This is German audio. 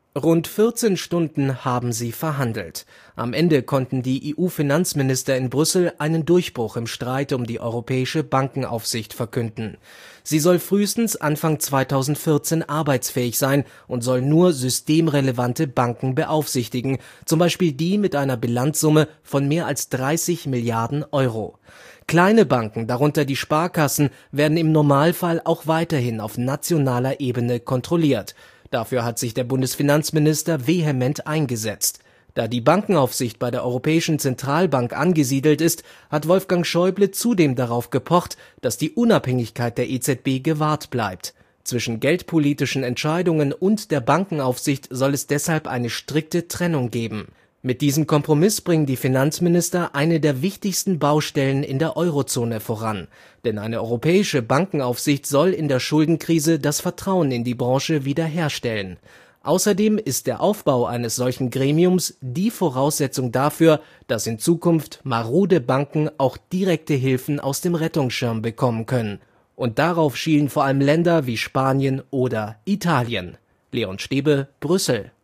Rund 14 Stunden haben sie verhandelt. Am Ende konnten die EU-Finanzminister in Brüssel einen Durchbruch im Streit um die Europäische Bankenaufsicht verkünden. Sie soll frühestens Anfang 2014 arbeitsfähig sein und soll nur systemrelevante Banken beaufsichtigen, zum Beispiel die mit einer Bilanzsumme von mehr als 30 Milliarden Euro. Kleine Banken, darunter die Sparkassen, werden im Normalfall auch weiterhin auf nationaler Ebene kontrolliert. Dafür hat sich der Bundesfinanzminister vehement eingesetzt. Da die Bankenaufsicht bei der Europäischen Zentralbank angesiedelt ist, hat Wolfgang Schäuble zudem darauf gepocht, dass die Unabhängigkeit der EZB gewahrt bleibt. Zwischen geldpolitischen Entscheidungen und der Bankenaufsicht soll es deshalb eine strikte Trennung geben. Mit diesem Kompromiss bringen die Finanzminister eine der wichtigsten Baustellen in der Eurozone voran. Denn eine europäische Bankenaufsicht soll in der Schuldenkrise das Vertrauen in die Branche wiederherstellen. Außerdem ist der Aufbau eines solchen Gremiums die Voraussetzung dafür, dass in Zukunft marode Banken auch direkte Hilfen aus dem Rettungsschirm bekommen können. Und darauf schielen vor allem Länder wie Spanien oder Italien. Leon Stäbe, Brüssel.